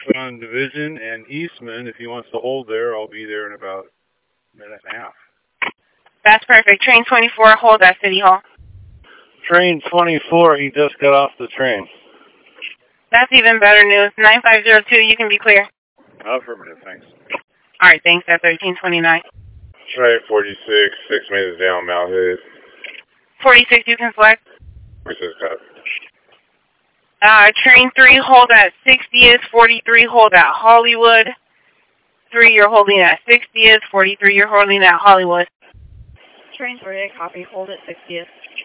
on Division and Eastman. If he wants to hold there, I'll be there in about a minute and a half. That's perfect. Train 24, hold at City Hall. Train 24, he just got off the train. That's even better news. 9502, you can be clear. Affirmative, thanks. All right, thanks. At 1329. Train 46, 6 meters down, Mount Hood. 46, you can select. 46, got Train 3, hold at 60th. 43, hold at Hollywood. 3, you're holding at 60th. 43, you're holding at Hollywood. Train 48, copy. Hold at 60th.